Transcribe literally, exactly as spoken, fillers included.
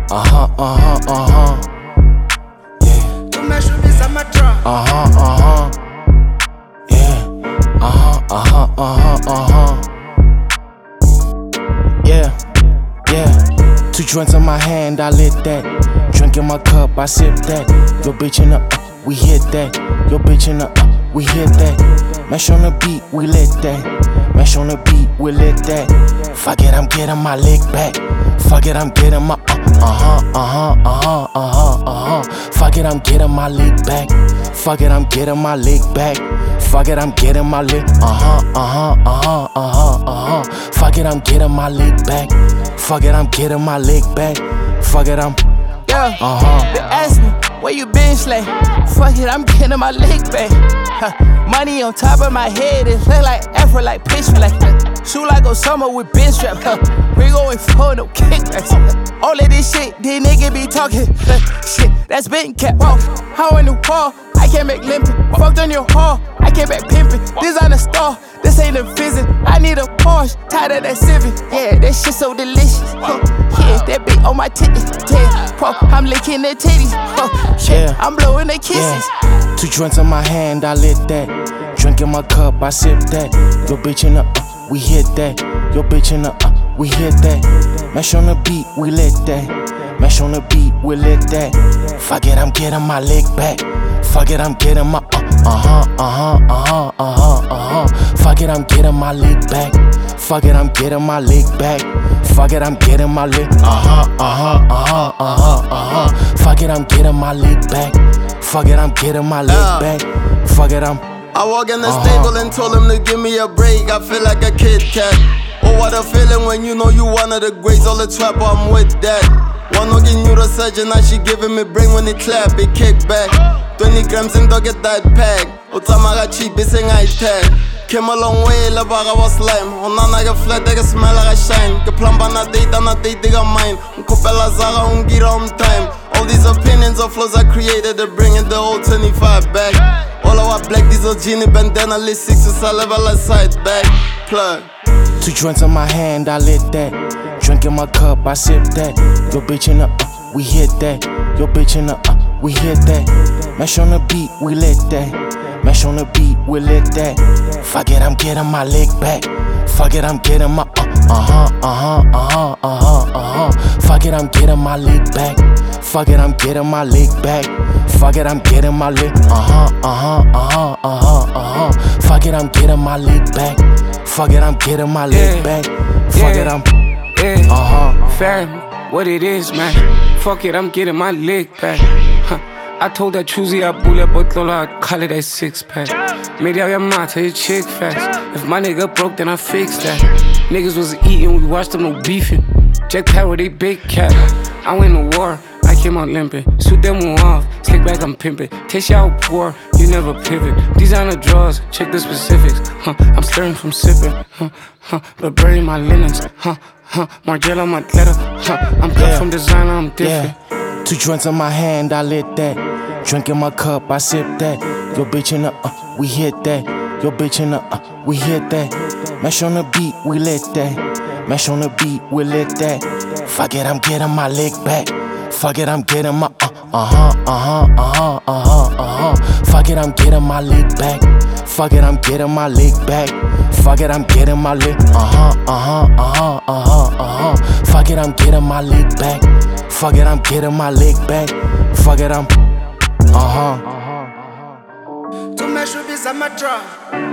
Uh-huh, uh-huh, uh-huh. Yeah. Uh-huh, uh-huh. Yeah. Uh-huh, uh-huh, uh-huh, uh-huh. Yeah, yeah. Two joints in my hand, I lit that. Drink in my cup, I sip that. Yo, bitch in the uh, we hit that. Yo, bitch in the uh, we hit that. Mash on the beat, we lit that. Mash on the beat, we lit that. Fuck it, I'm getting my lick back. Fuck it, I'm getting my uh, uh-huh, uh-huh, uh-huh, uh-huh, uh-huh. Fuck it, I'm getting my lick back. Fuck it, I'm getting my lick back. Fuck it, I'm getting my lick. Uh-huh, uh-huh, uh-huh, uh-huh, uh-huh. Fuck it, I'm getting my lick back. Fuck it, I'm getting my lick back. Fuck it, I'm yeah. Uh-huh. They ask me, where you been, Slay? Fuck it, I'm getting my lick back. Huh. Money on top of my head, it look like Afro, like pitch flag. Shoot like Osama with bench strap. Huh. We going for no kickbacks. All of this shit, these niggas be talking. Shit, that's been kept off. How in the wall, I can't make limping. Fucked on your hall, I can't back pimping. Designer star, this ain't a visit. I need a Porsche, tired of that Civic. Yeah, that shit so delicious. Huh. Yeah, that beat on my titties. Yeah, Pro, I'm licking their titties. Huh. Shit, I'm blowing their kisses. Yeah. Two joints in my hand, I lit that. Drink in my cup, I sip that. Yo, bitch in the uh, we hit that. Yo, bitch in the uh, we hit that. Mash on the beat, we lit that. Mash on the beat, we lit that. Fuck it, I'm getting my lick back. Fuck it, I'm getting my uh, uh-huh, uh-huh, uh-huh, uh-huh, uh-huh. Fuck it, I'm getting my lick back. Fuck it, I'm getting my lick back. Fuck it, I'm getting my lick. Uh-huh, uh-huh, uh-huh, uh-huh, uh-huh. Fuck it, I'm getting my lick back. Fuck it, I'm getting my lick yeah. back. Fuck it, I'm I walk in the uh-huh. stable and told him to give me a break. I feel like a Kit Kat. Oh, what a feeling when you know you one of the greats. All the trap, I'm with that. One no get neurosurgeon, now she giving me brain when it clap, it kick back. twenty grams and dog get that pack. Utamaga cheap, it's in I tag. Came a long way, la baga was slime. Onana get flat, they get smell like a shine. Get plumb on a date, on a date, they got mine. Unkopela zaga, ungira on time. All these opinions of flows I created, they're bringing the old twenty-five back. All our black diesel genie bandana, list six to saliva, like side back. Plug. Two joints in my hand, I lit that. Drink in my cup, I sip that. Yo, bitch in the uh, we hit that. Yo, bitch in the uh, we hit that. Mash on the beat, we lit that. Mash on the beat, we lit that. Fuck it, I'm getting my lick back. Fuck it, I'm getting my uh, uh-huh, uh-huh, uh-huh, uh-huh, uh-huh. Fuck it, I'm getting my lick back. Fuck it, I'm getting my lick back. Fuck it, I'm getting my lick. Uh-huh, uh-huh, uh-huh, uh-huh, uh-huh. Fuck it, I'm getting my lick back. Fuck it, I'm getting my lick yeah. back. Fuck yeah. it, I'm yeah. uh-huh. Fair, what it is, man. Fuck it, I'm getting my lick back. Huh. I told that choosy I bullet, but I call it a six pack. Maybe I am not a chick fast. If my nigga broke, then I fix that. Niggas was eating, we watched them no beefing. Jack Power, they big cat. I went to war, I came out limping. Suit them off, slick back, I'm pimping. Taste y'all poor, you never pivot. Designer draws, check the specifics. Huh, I'm stirring from sipping. Huh, huh, but bury my linens. Huh, huh, Margiela, my letter. Huh, I'm cut Yeah. from designer, I'm different. Yeah. Two joints in my hand, I lit that. Drink in my cup, I sip that. Yo, bitch in the uh, we hit that. Yo, bitch in the uh, we hit that. Mash on the beat, we lit that. Mash on the beat, we lit that. Fuck it, I'm getting my lick back. Fuck it, I'm getting my uh, uh-huh, uh-huh, uh-huh, uh-huh, uh-huh. Fuck it, I'm getting my lick back. Fuck it, I'm getting my lick back. Fuck it, I'm getting my lick. Uh-huh, uh-huh, uh-huh, uh-huh, uh-huh. Fuck it, I'm getting my lick back. Fuck it, I'm getting my lick back. Fuck it, I'm uh-huh. Tu me chubis a ma drop.